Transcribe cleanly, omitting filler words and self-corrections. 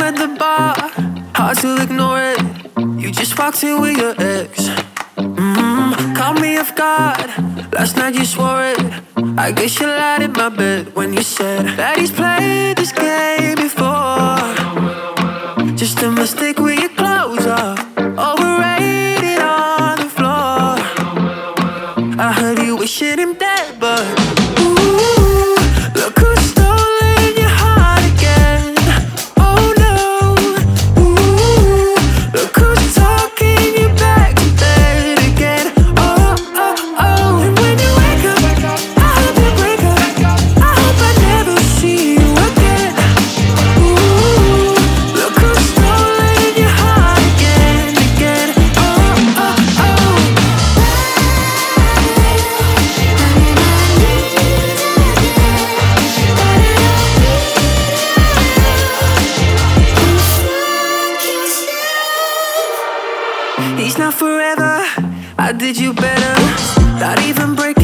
at the bar, hard to ignore it. You just walked in with your ex. Caught me off guard, last night you swore it. I guess you lied in my bed when you said that he's played this game before. Just a mistake with your clothes off, overrated on the floor. I heard you wishing him dead, but ooh, look who's stolen your heart again. Oh no, ooh, look who's talking you back to bed again. Oh, oh, oh. And when you wake up, I hope you break up. I hope I never see you again. Ooh, look who's stolen your heart again, again. Oh, oh, oh. He's not forever, I did you better. Not even breaking